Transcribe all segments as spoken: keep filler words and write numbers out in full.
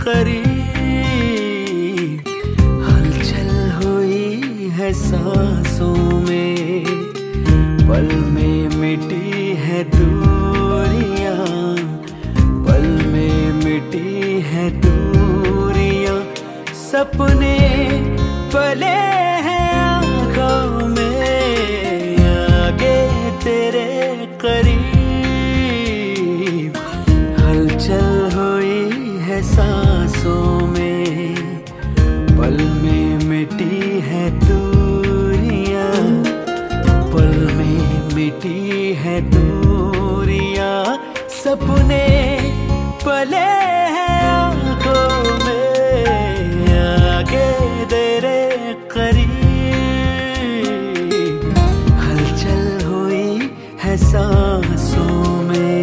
करीब, हलचल हुई है सांसों में, पल में मिटी है दूरियां, पल में मिटी है दूरियां, सपने पले हैं आँखों में, आगे तेरे करीब, हलचल हुई है सांसों में, पल में मिटी है दूरियां, पल में मिटी है दूरियां, सपने पले हैं आँखों में, आगे तेरे करीब, हलचल हुई है सांसों में।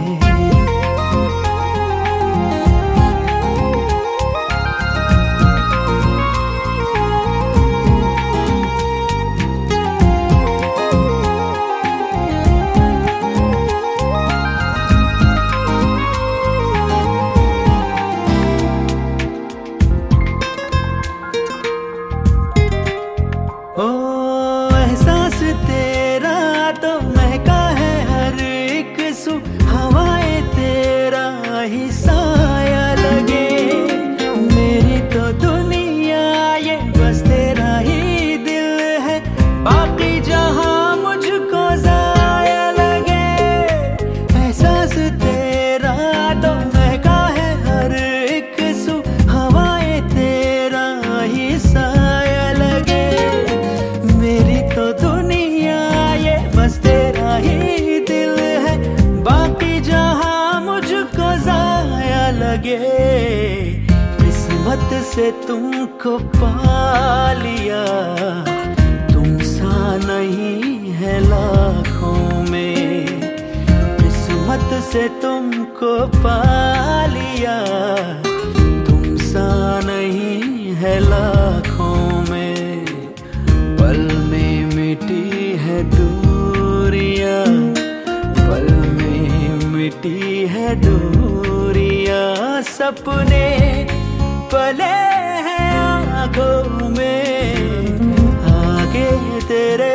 ओ एहसास तेरा तो महका है हर एक सू, हवाएं तेरा ही साया लगे, मेरी तो दुनिया ये बस तेरा ही दिल है, बाकी जहां मुझको जाया लगे। एहसास तेरा तो महका है हर एक सू, हवाएं तेरा ही साया लगे, मेरी तो दुनिया ये बस तेरा ही दिल है, बाकी जहां मुझको जाया लगे। किस्मत से तुमको पा लिया, तुम सा नहीं है लाखों में, किस्मत से तुमको पा लिया, तुम सा नहीं है लाखों में, पल में मिटी है दूरियां, पल में मिटी है दूरियां, सपने पले हैं आँखों में, आगे तेरे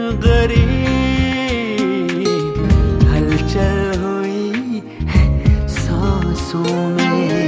करीब, हलचल हुई है सांसों में।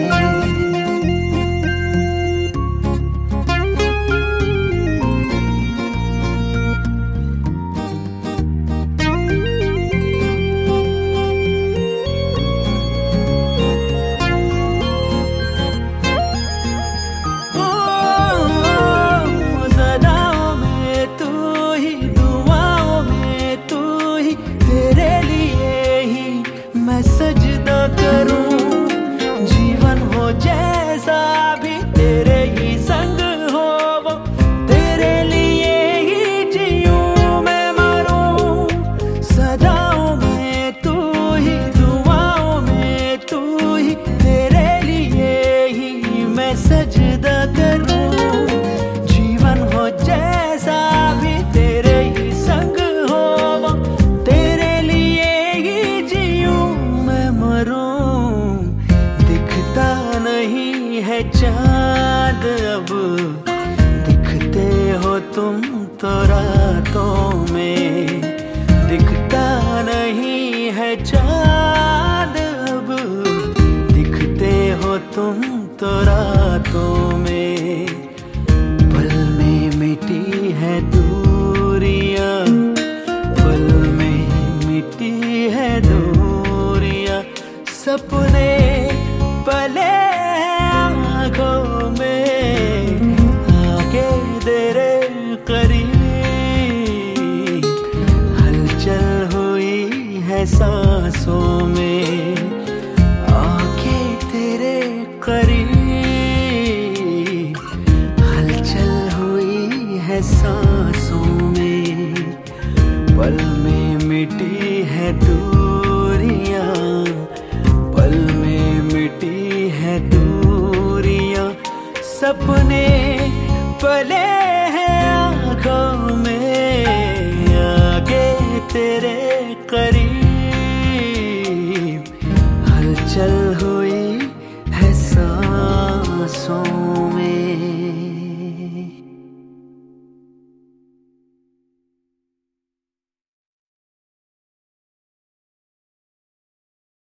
सजदा करूं जीवन हो जैसा भी तेरे ही संग हो, वो तेरे लिए ही जीऊं मैं मरूं, सदाओं में तू ही, दुआओं में तू ही, तेरे लिए ही मैं सजदा करूं, जीवन हो जैसा भी तेरे ही संग हो, वो तेरे लिए ही जीऊं मैं मरूं। दिखता नहीं है चाँद अब, दिखते हो तुम तो रातों में, दिखता नहीं है चाँद अब, दिखते हो तुम तो रातों में, पल में मिटी है दूरियां, पल में मिटी है दूरियां, सपने पले आँखों में, आगे तेरे करीब, हलचल हुई है सांसों में, आगे तेरे करीब।